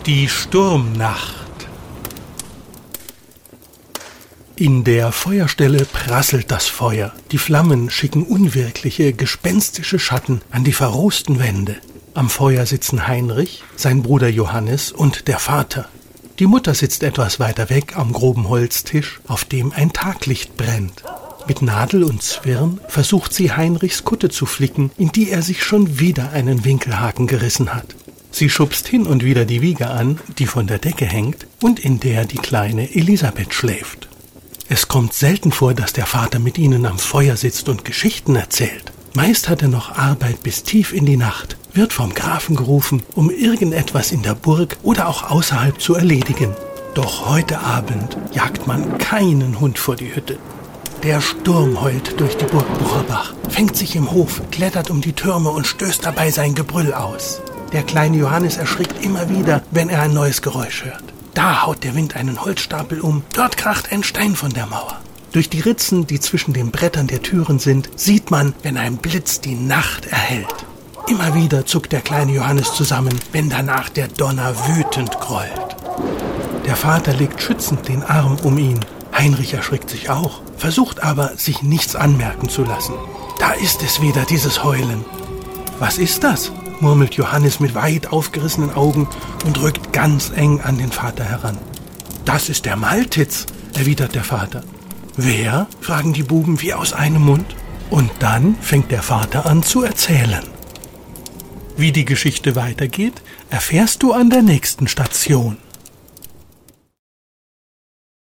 Die Sturmnacht. In der Feuerstelle prasselt das Feuer. Die Flammen schicken unwirkliche, gespenstische Schatten an die verrosten Wände. Am Feuer sitzen Heinrich, sein Bruder Johannes und der Vater. Die Mutter sitzt etwas weiter weg am groben Holztisch, auf dem ein Taglicht brennt. Mit Nadel und Zwirn versucht sie, Heinrichs Kutte zu flicken, in die er sich schon wieder einen Winkelhaken gerissen hat. Sie schubst hin und wieder die Wiege an, die von der Decke hängt und in der die kleine Elisabeth schläft. Es kommt selten vor, dass der Vater mit ihnen am Feuer sitzt und Geschichten erzählt. Meist hat er noch Arbeit bis tief in die Nacht, wird vom Grafen gerufen, um irgendetwas in der Burg oder auch außerhalb zu erledigen. Doch heute Abend jagt man keinen Hund vor die Hütte. Der Sturm heult durch die Burg Bucherbach, fängt sich im Hof, klettert um die Türme und stößt dabei sein Gebrüll aus. Der kleine Johannes erschrickt immer wieder, wenn er ein neues Geräusch hört. Da haut der Wind einen Holzstapel um, dort kracht ein Stein von der Mauer. Durch die Ritzen, die zwischen den Brettern der Türen sind, sieht man, wenn ein Blitz die Nacht erhellt. Immer wieder zuckt der kleine Johannes zusammen, wenn danach der Donner wütend grollt. Der Vater legt schützend den Arm um ihn. Heinrich erschrickt sich auch, versucht aber, sich nichts anmerken zu lassen. Da ist es wieder, dieses Heulen. Was ist das? Murmelt Johannes mit weit aufgerissenen Augen und rückt ganz eng an den Vater heran. Das ist der Maltitz, erwidert der Vater. Wer? Fragen die Buben wie aus einem Mund. Und dann fängt der Vater an zu erzählen. Wie die Geschichte weitergeht, erfährst du an der nächsten Station.